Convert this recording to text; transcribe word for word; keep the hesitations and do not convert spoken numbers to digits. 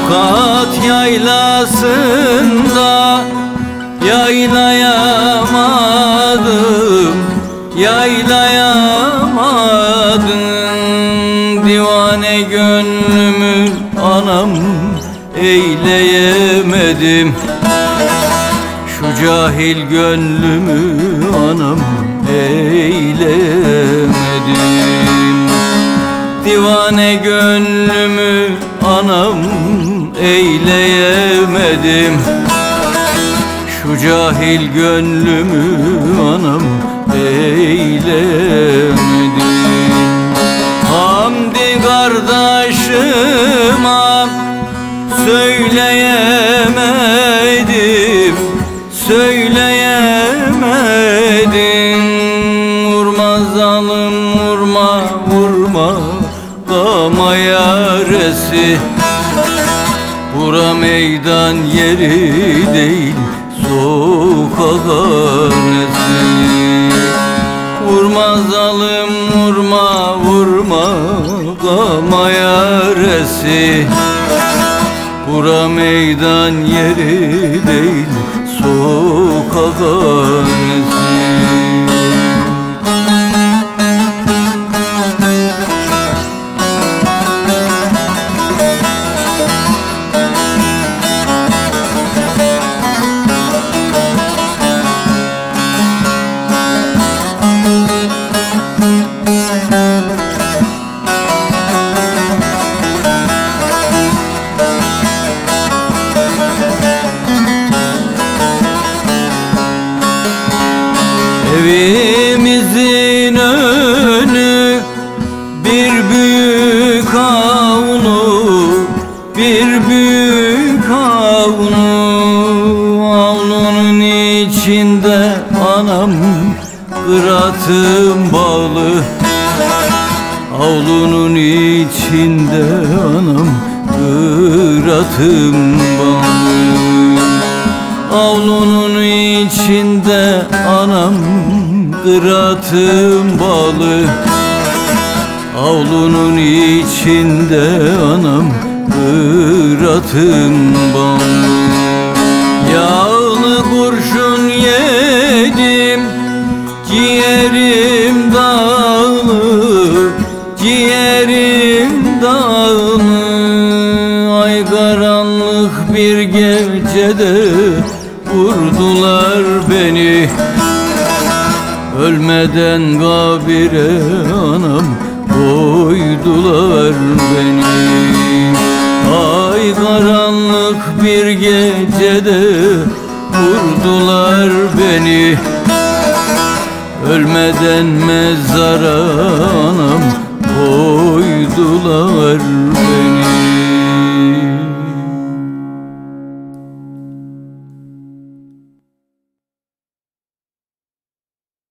Tokat yaylasında yaylayamadım, yaylayamadım. Divane gönlümü anam eyleyemedim. Şu cahil gönlümü anam eylemedim. Divane gönlümü anam eyleyemedim. Şu cahil gönlümü anam eylemedim. Hamdi kardeşime söyleyemedim, söyleyemedim. Vurma zalim vurma, vurma gama yaresi. Bura meydan yeri değil, sokak hanesi. Vurma zalim vurma, vurma gama yaresi. Bura meydan yeri değil, sokak hanesi. Evimizin önü bir büyük avlu, bir büyük avlu. Avlunun içinde anam kıratım bağlı. Avlunun içinde anam kıratım bağlı. Avlunun içinde anam kıratım bağlı. Avlunun içinde anam kıratım bağlı. Yağlı kurşun yedim, ciğerim dağlı, ciğerim dağlı. Ay karanlık bir gecede vurdular beni. Ölmeden kabire anam koydular beni. Ay karanlık bir gecede vurdular beni. Ölmeden mezara anam koydular beni.